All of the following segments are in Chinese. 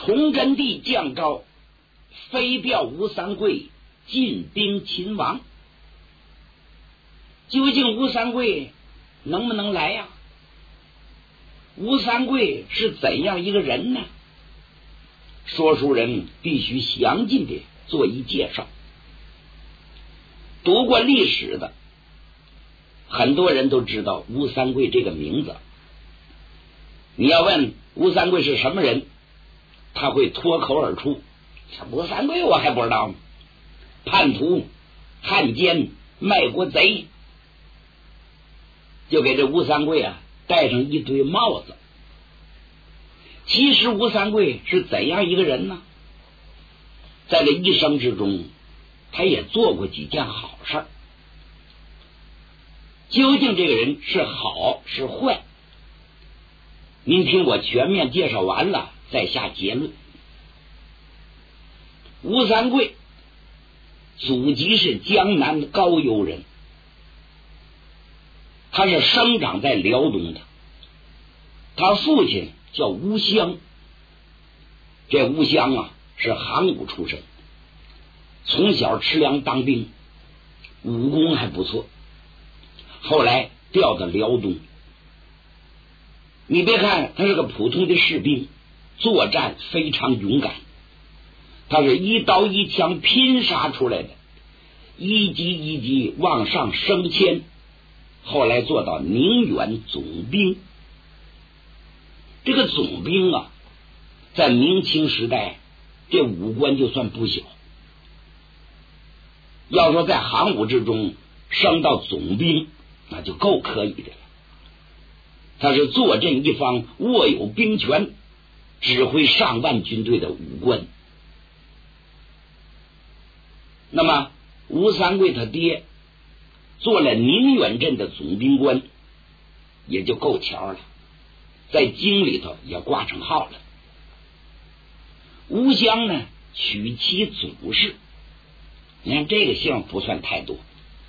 崇祯帝降诏飞调吴三桂进兵秦王。究竟吴三桂能不能来呀？吴三桂是怎样一个人呢？说书人必须详尽的做一介绍。读过历史的很多人都知道吴三桂这个名字。你要问吴三桂是什么人，他会脱口而出，吴三桂我还不知道吗？叛徒、汉奸、卖国贼，就给这吴三桂戴上一堆帽子。其实吴三桂是怎样一个人呢？在这一生之中，他也做过几件好事。究竟这个人是好是坏，您听我全面介绍完了再下结论。吴三桂祖籍是江南高邮人，他是生长在辽东的。他父亲叫吴襄，这吴襄是行伍出身，从小吃粮当兵，武功还不错，后来调到辽东。你别看他是个普通的士兵，作战非常勇敢，他是一刀一枪拼杀出来的，一级一级往上升迁，后来做到宁远总兵。这个总兵在明清时代这武官就算不小，要说在行伍之中升到总兵那就够可以的了。他是坐镇一方，握有兵权，指挥上万军队的武官。那么吴三桂他爹做了宁远镇的总兵官，也就够瞧了，在京里头也挂上号了。吴襄呢娶妻祖氏，你看这个姓不算太多。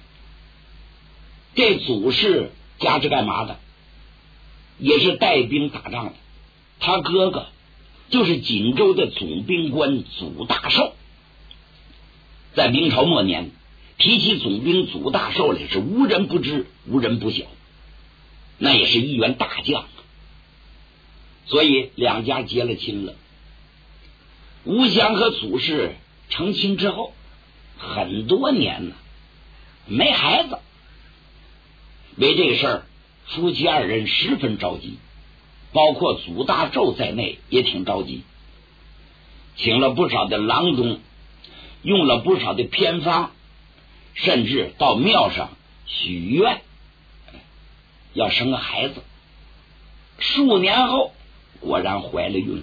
这祖氏家是干嘛的？也是带兵打仗的，他哥哥就是锦州的总兵官祖大寿。在明朝末年，提起总兵祖大寿来是无人不知，无人不晓，那也是一员大将。所以两家结了亲了。吴襄和祖氏成亲之后很多年了，没孩子。为这个事儿，夫妻二人十分着急，包括祖大寿在内也挺着急，请了不少的郎中，用了不少的偏方，甚至到庙上许愿要生个孩子。数年后果然怀了孕了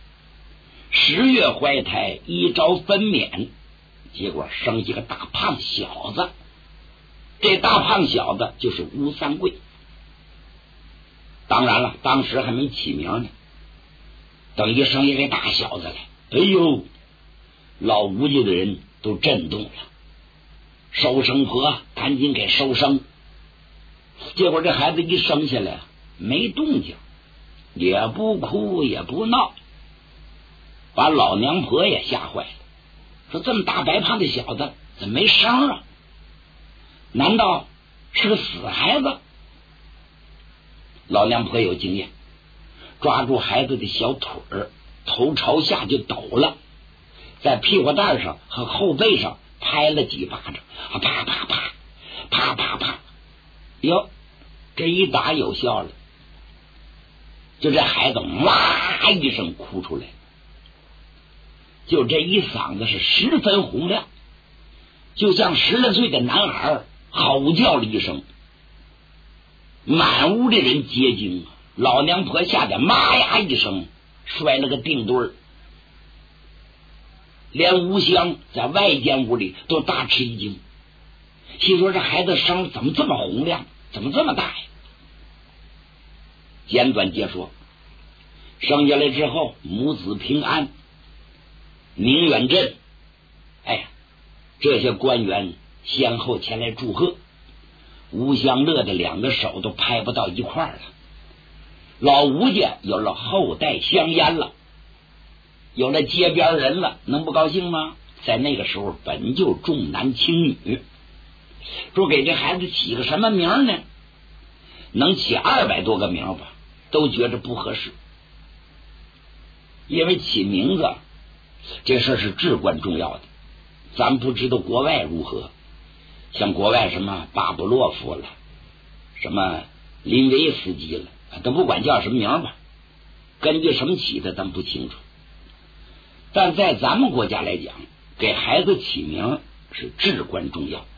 ，10月怀胎，1朝分娩，结果生一个大胖小子。这大胖小子就是吴三桂。当然了，当时还没起名呢，等一生一个大小子来，哎呦，老吴家的人都震动了，收生婆赶紧给收生。结果这孩子一生下来没动静，也不哭也不闹，把老娘婆也吓坏了，说这么大白胖的小子怎么没声啊？难道是个死孩子？老娘婆有经验，抓住孩子的小腿儿，头朝下就抖了，在屁股蛋上和后背上拍了几巴掌，啪啪啪啪啪啪，哟，这一打有效了，就这孩子哇一声哭出来，就这一嗓子是十分洪亮，就像10来岁的男孩吼叫了一声，满屋的人皆惊，老娘婆吓得妈呀一声摔了个腚墩儿，连吴襄在外间屋里都大吃一惊，心说这孩子声怎么这么洪亮，怎么这么大呀？简短截说，生下来之后母子平安，宁远镇这些官员先后前来祝贺，吴襄乐的2个手都拍不到一块了。老吴家有了后代香烟了， 有了街边人了，能不高兴吗？在那个时候本就重男轻女，说给这孩子起个什么名呢？能起200多个名吧，都觉着不合适。因为起名字这事是至关重要的，咱不知道国外如何，像国外什么巴甫洛夫了，什么林维斯基了，都不管叫什么名吧，根据什么起的咱不清楚。但在咱们国家来讲，给孩子起名是至关重要，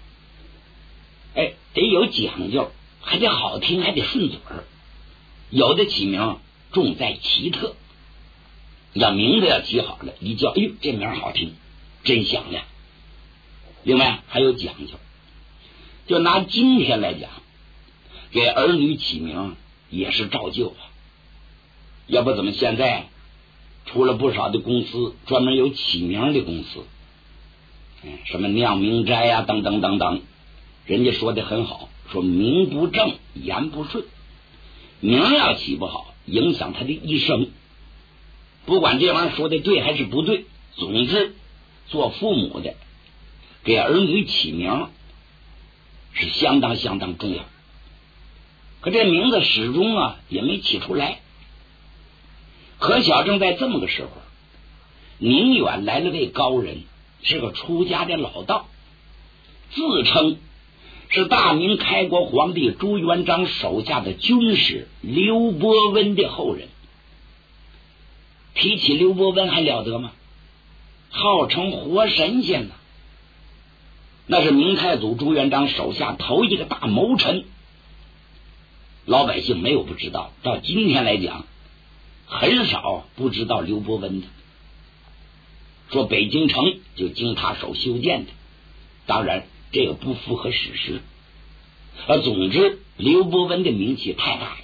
得有讲究，还得好听，还得顺嘴儿。有的起名重在奇特，要名字要起好了，一叫哎呦这名好听，真响亮。另外还有讲究，就拿今天来讲，给儿女起名也是照旧啊。要不怎么现在出了不少的公司，专门有起名的公司，什么酿明斋啊等等等等，人家说的很好，说名不正言不顺，名要起不好，影响他的一生。不管这玩意儿说的对还是不对，总之做父母的给儿女起名是相当相当重要。可这名字始终也没起出来。可小正在这么个时候，宁远来了位高人，是个出家的老道，自称是大明开国皇帝朱元璋手下的军师刘伯温的后人。提起刘伯温还了得吗？号称活神仙呢，那是明太祖朱元璋手下头一个大谋臣，老百姓没有不知道，到今天来讲很少不知道刘伯温的。说北京城就经他手修建的，当然这个不符合史实。总之刘伯温的名气太大了，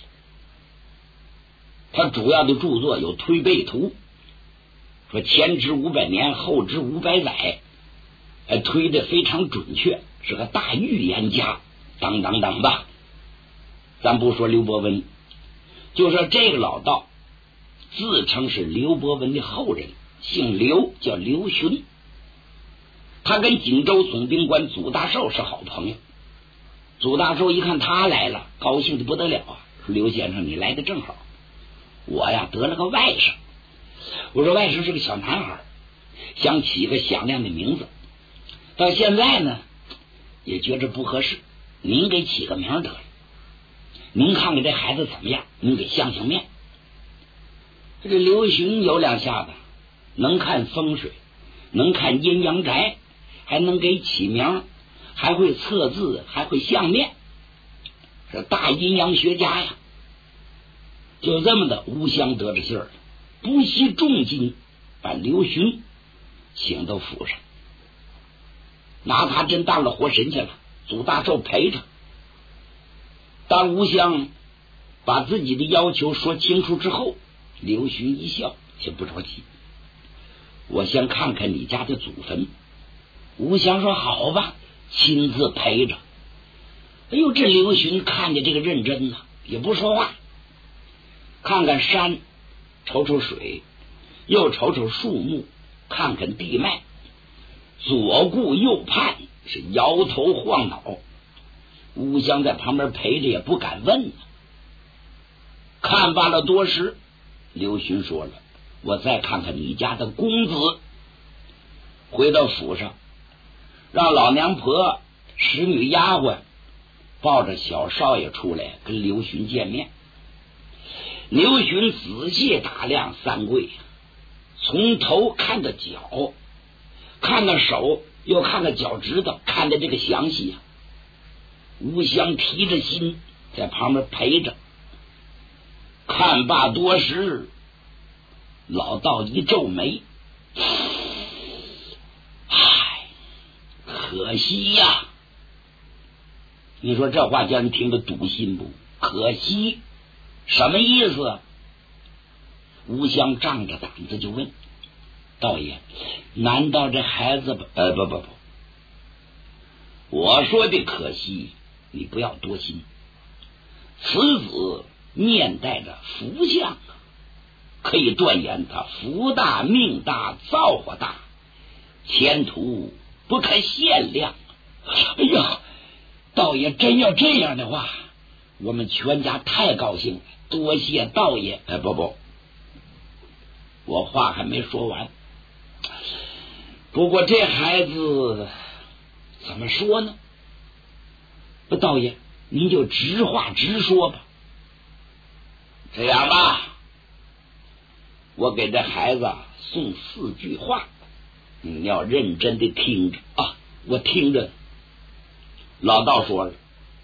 他主要的著作有《推背图》，说前知500年，后知500载，推的非常准确，是个大预言家，等等等吧。咱不说刘伯温，就说这个老道自称是刘伯温的后人，姓刘，叫刘询。他跟锦州总兵官祖大寿是好朋友。祖大寿一看他来了，高兴的不得了啊，说刘先生你来的正好，我呀得了个外甥。我说外甥是个小男孩，想起个响亮的名字，到现在呢也觉着不合适，您给起个名得了，您看看这孩子怎么样，您给相面。这个刘询有两下子，能看风水，能看阴阳宅，还能给起名，还会测字，还会相面，是大阴阳学家呀。就这么的，吴襄得着信儿，不惜重金把刘询请到府上，拿他真当了活神仙了。祖大寿陪着。当吴襄把自己的要求说清楚之后，刘询一笑，先不着急，我先看看你家的祖坟。吴襄说好吧，亲自陪着。哎呦，这刘询看见这个认真呢，也不说话，看看山，瞅瞅水，又瞅瞅树木，看看地脉，左顾右盼，是摇头晃脑。吴襄在旁边陪着也不敢问。看罢了多时，刘询说了，我再看看你家的公子。回到府上，让老娘婆、使女丫鬟抱着小少爷出来跟刘询见面。刘询仔细打量三柜，从头看到脚，看到手，又看到脚趾头，看的这个详细啊。吴襄提着心在旁边陪着。看罢多时，老道一皱眉，唉，可惜呀。你说这话叫人听得堵心不？可惜什么意思？吴襄仗着胆子就问道爷，难道这孩子不，我说的可惜你不要多心，此子面带着福相啊， 可以断言他福大命大造化大，前途不可限量。 哎呀，道爷真要这样的话，我们全家太高兴了，多谢道爷。 不，我话还没说完。不过这孩子怎么说呢？ 道爷您就直话直说吧。 这样吧，我给这孩子送4句话，你要认真的听着啊。 我听着。 老道说了，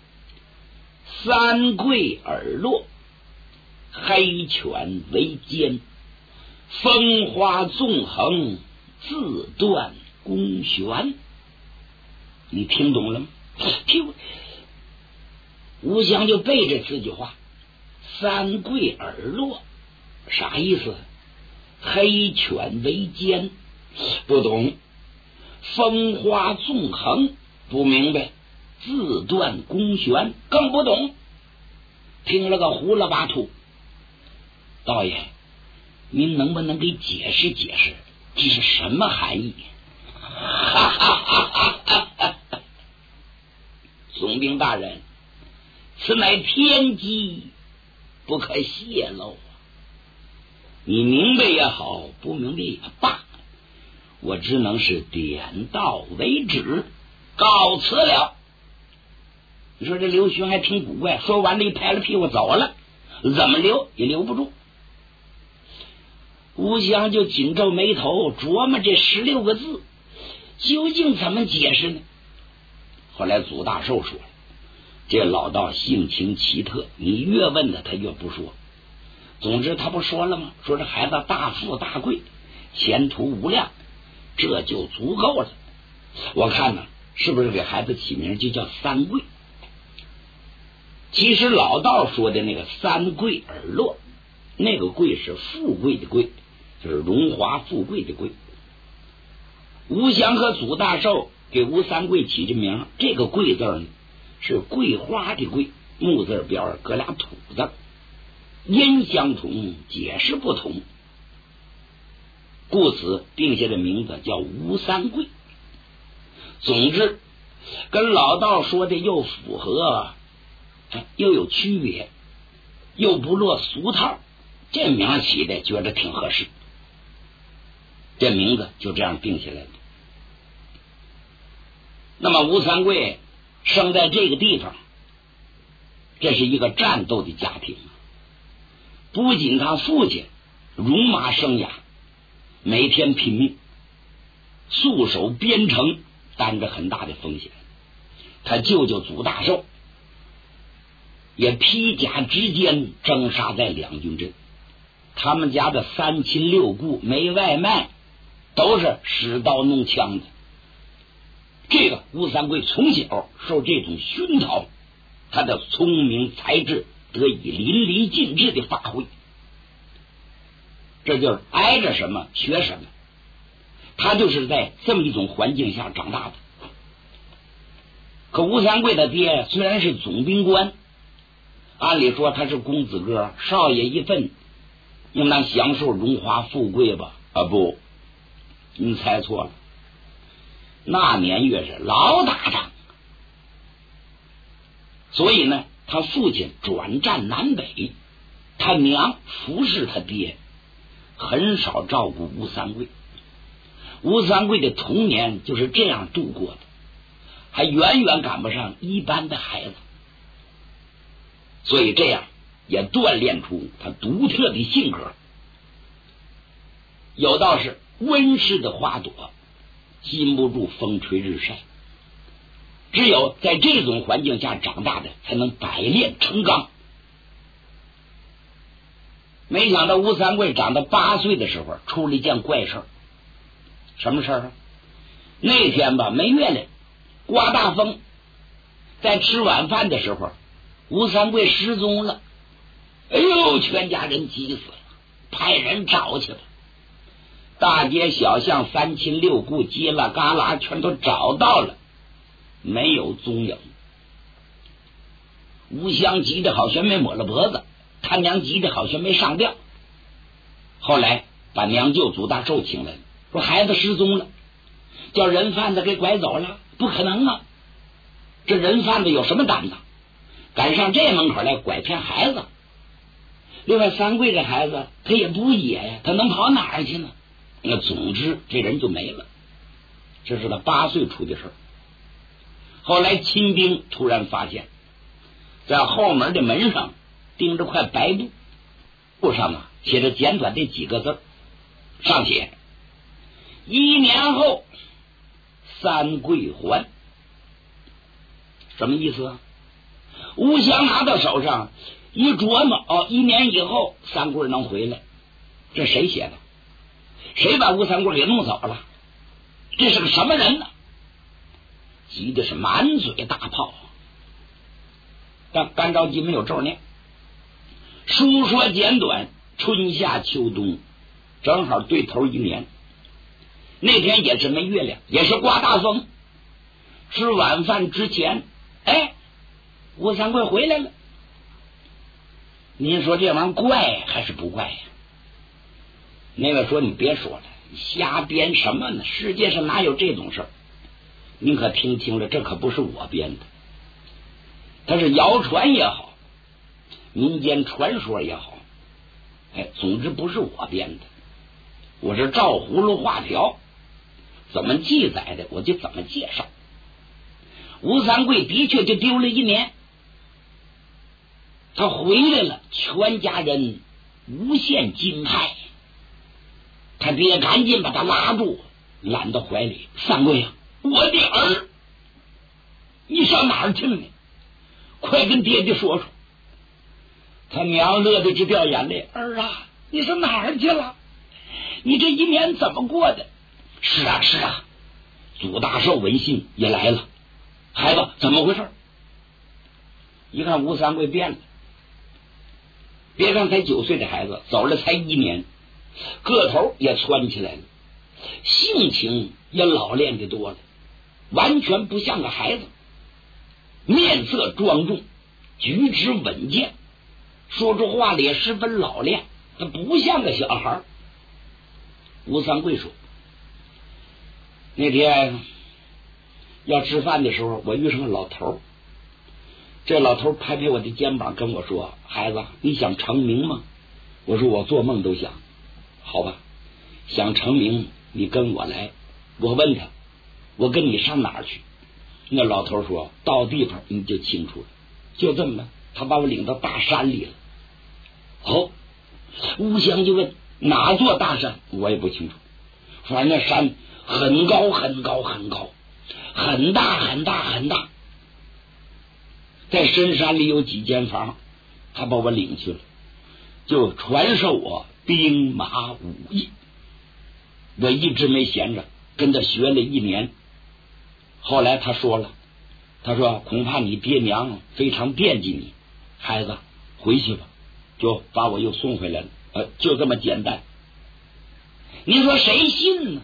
三桂耳落，黑犬为肩，风花纵横，自断弓弦。你听懂了吗？ 听。吴襄就背这4句话。 三桂耳落啥意思？黑犬为肩不懂，风花纵横不明白，自断弓弦更不懂，听了个糊了巴秃。 道爷，您能不能给解释解释这是什么含义？ 哈哈哈哈哈！总兵大人，此乃天机，不可泄露。你明白也好，不明白也罢，我只能是点到为止，告辞了。你说这刘询还挺古怪，说完了一拍了屁股走了，怎么留也留不住。吴襄就紧皱眉头琢磨这16个字究竟怎么解释呢？后来祖大寿说了，这老道性情奇特，你越问他他越不说。总之他不说了吗？说这孩子大富大贵，前途无量，这就足够了。我看呢，是不是给孩子起名就叫三桂？其实老道说的那个三桂耳落，那个桂是富贵的贵，就是荣华富贵的贵。吴襄和祖大寿给吴三桂起这名，这个桂字呢是桂花的桂，木字边儿搁俩土字，音相同，解释不同，故此定下的名字叫吴三桂。总之跟老道说的又符合，又有区别，又不落俗套，这名起的觉得挺合适，这名字就这样定下来了。那么吴三桂生在这个地方，这是一个战斗的家庭，不仅他父亲戎马生涯，每天拼命戍守边城，担着很大的风险。他舅舅祖大寿也披甲执剑征杀在两军阵，他们家的3亲6故没外卖，都是使刀弄枪的。这个吴三桂从小受这种熏陶，他的聪明才智得以淋漓尽致的发挥，这就是挨着什么学什么，他就是在这么一种环境下长大的。可吴三桂的爹虽然是总兵官，按理说他是公子哥，少爷一份，应当享受荣华富贵吧？不，你猜错了。那年月是老打仗，所以呢，他父亲转战南北，他娘服侍他爹，很少照顾吴三桂。吴三桂的童年就是这样度过的，还远远赶不上一般的孩子，所以这样也锻炼出他独特的性格。有道是温室的花朵禁不住风吹日晒，只有在这种环境下长大的才能百炼成钢。没想到吴三桂长到8岁的时候出了一件怪事。什么事啊？那天吧，没月亮，刮大风，在吃晚饭的时候，吴三桂失踪了。哎呦，全家人急死了，派人找去了。大街小巷3亲6故街啦旮旯全都找到了，没有踪影。吴襄急得好像没抹了脖子，他娘急得好像没上吊。 后来把娘舅祖大寿请来了，说孩子失踪了，叫人贩子给拐走了。不可能啊，这人贩子有什么胆子敢上这门口来拐骗孩子？另外三桂这孩子他也不野呀，他能跑哪儿去呢？那总之这人就没了。这是他8岁出的事。后来亲兵突然发现，在后门的门上钉着块白布，布上啊写着简短的几个字，上写1年后三桂还。什么意思啊？吴襄拿到手上一琢磨，1年以后三桂能回来。这谁写的？谁把吴三桂给弄走了？这是个什么人呢？急的是满嘴大炮。但干着急没有咒念，书说简短，春夏秋冬正好对头1年。那天也是没月亮，也是刮大风。吃晚饭之前，吴三桂回来了。您说这玩意儿怪还是不怪呀？那个说你别说了，瞎编什么呢？世界上哪有这种事儿？您可听清了，这可不是我编的，它是谣传也好，民间传说也好，总之不是我编的，我是照葫芦画瓢，怎么记载的我就怎么介绍。吴三桂的确就丢了1年，他回来了，全家人无限惊骇。他爹赶紧把他拉住，揽到怀里。三桂啊，我的儿，你上哪儿去了？快跟爹爹说说。他娘乐得直掉眼泪。儿啊，你上哪儿去了？你这1年怎么过的？是啊是啊。祖大寿闻信也来了。孩子怎么回事？一看吴三桂变了，别看才9岁的孩子，走了才1年，个头也蹿起来了，性情也老练的多了，完全不像个孩子，面色庄重，举止稳健，说出话来也十分老练，他不像个小孩。吴三桂说，那天要吃饭的时候，我遇上个老头，这老头拍拍我的肩膀跟我说，孩子你想成名吗？我说我做梦都想。好吧，想成名你跟我来。我问他，我跟你上哪儿去？那老头说，到地方你就清楚了。就这么的，他把我领到大山里了。吴襄就问哪座大山？我也不清楚，反正那山很高很高很高，很大很大很大，在深山里有几间房，他把我领去了，就传授我兵马武艺。我一直没闲着，跟他学了1年。后来他说了，他说恐怕你爹娘非常惦记你，孩子回去吧，就把我又送回来了。就这么简单。你说谁信呢？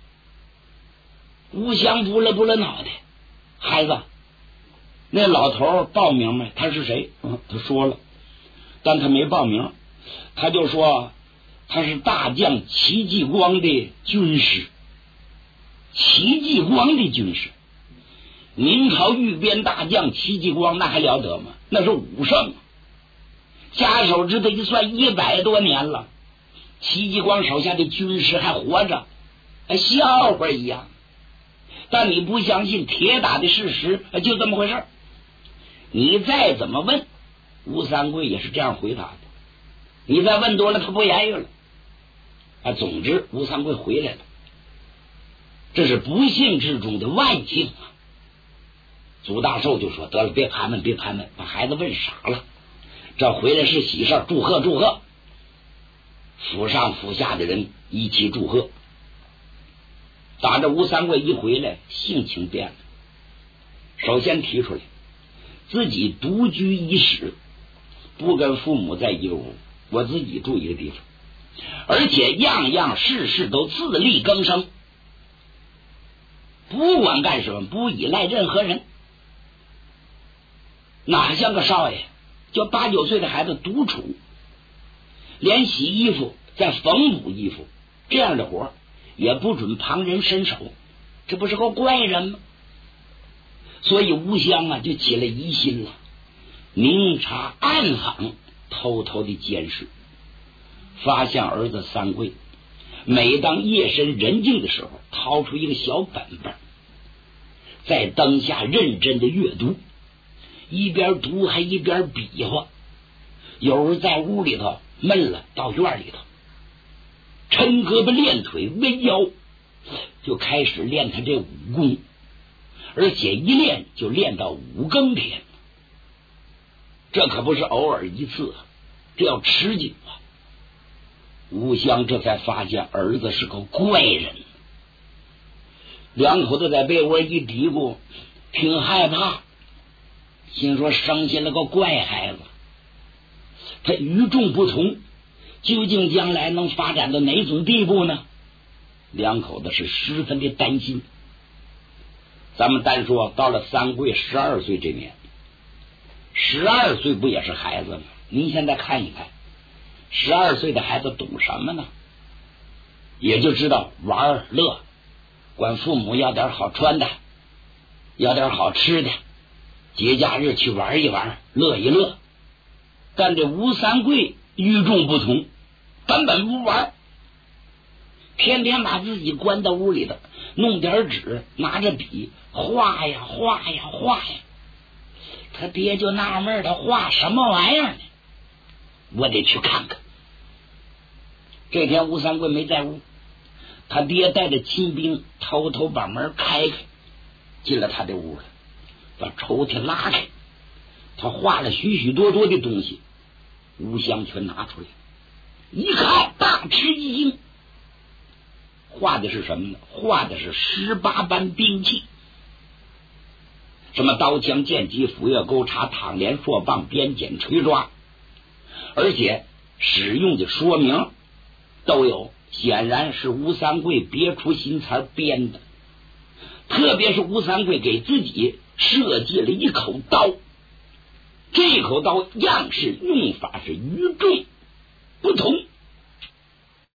吴襄拨了拨了脑袋，孩子，那老头报名没？他是谁？他说了，但他没报名，他就说他是大将戚继光的军师。戚继光的军师，明朝御边大将戚继光那还了得吗？那是武圣，加手指头一算100多年了，戚继光手下的军师还活着，笑话一样。但你不相信，铁打的事实，就这么回事。你再怎么问，吴三桂也是这样回答的。你再问多了，他不言语了。总之吴三桂回来了，这是不幸之中的万幸啊。祖大寿就说，得了，别盘问别盘问，把孩子问傻了，这回来是喜事，祝贺祝贺。府上府下的人一起祝贺。打着吴三桂一回来，性情变了。首先提出来自己独居一室，不跟父母在一个屋，我自己住一个地方，而且样样事事都自力更生，不管干什么不依赖任何人。哪像个少爷，就8、9岁的孩子独处，连洗衣服再缝补衣服，这样的活也不准旁人伸手，这不是个怪人吗？所以吴襄啊就起了疑心了，明察暗访，偷偷的监视，发现儿子三桂每当夜深人静的时候，掏出一个小本本，在灯下认真的阅读，一边读还一边比划。有时候在屋里头闷了，到院里头抻胳膊练腿弯腰，就开始练他这武功，而且一练就练到五更天，这可不是偶尔一次啊，这要持久啊。吴襄这才发现儿子是个怪人，两口子在被窝一嘀咕，挺害怕，心说生下了个怪孩子，他与众不同，究竟将来能发展到哪种地步呢？两口子是十分的担心。咱们单说到了三桂12岁这年，12岁不也是孩子吗？您现在看一看，12岁的孩子懂什么呢？也就知道玩乐，管父母要点好穿的，要点好吃的，节假日去玩一玩，乐一乐。但这吴三桂与众不同，根本不玩，天天把自己关到屋里头，弄点纸，拿着笔画呀画呀画呀。他爹就纳闷，他画什么玩意儿呢？我得去看看。这天吴三桂没在屋，他爹带着亲兵偷偷把门开开，进了他的屋了，把抽屉拉开，他画了许许多多的东西，吴襄全拿出来一看，大吃一惊。画的是什么呢？画的是18般兵器，什么刀枪剑戟斧钺钩叉躺镰槊棒鞭锏锤抓，而且使用的说明都有，显然是吴三桂别出心裁编的。特别是吴三桂给自己设计了一口刀，这口刀样式用法是与众不同，